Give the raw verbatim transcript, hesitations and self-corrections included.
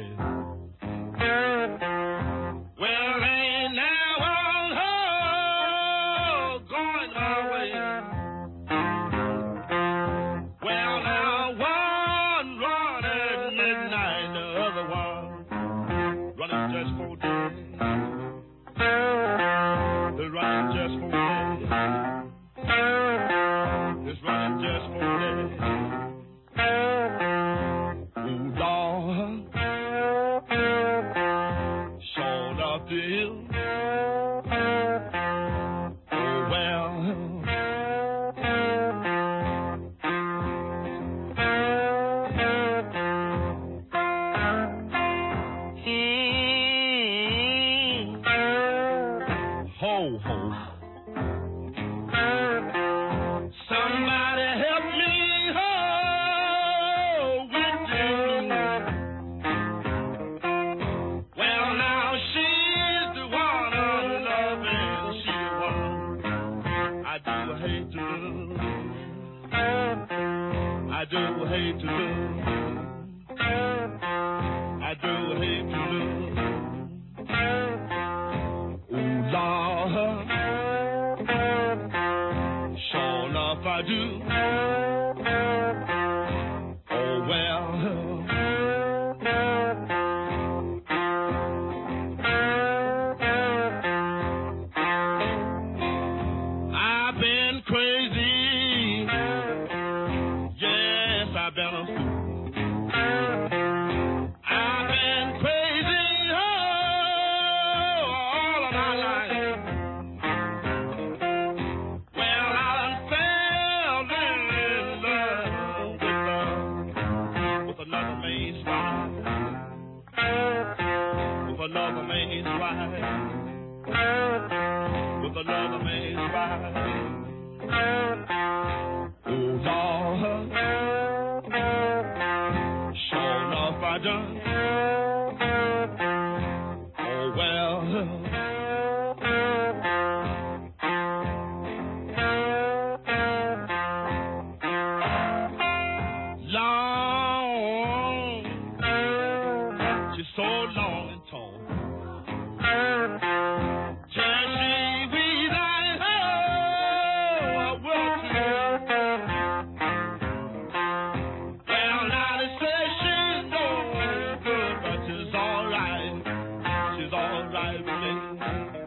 way. Well, ain't now on her going my way. Well, now one run at midnight, the other one running just for day. They're running just for day. It's running just for day. Oh, Lord, short up the hill. Oh, well. Mm. Ho, ho. Somebody help me, ho, with the blues. Well, now she's the one I'm loving. She's the one I do hate to lose. I do hate to lose. I do hate to lose. Oh, Lord, sure enough I do. Oh, well. I've been crazy. Yes, I've been a fool. I've been crazy, oh, all of my life. Well, I done fell in love with love, with another man's wife, with another man's wife, with another man's wife. Oh, Lord, sure enough I done. Oh, well. Long, she's so long and tall. Just she weed like her, I will too. Well, now they say she's no good, but she's all right. She's all right with me.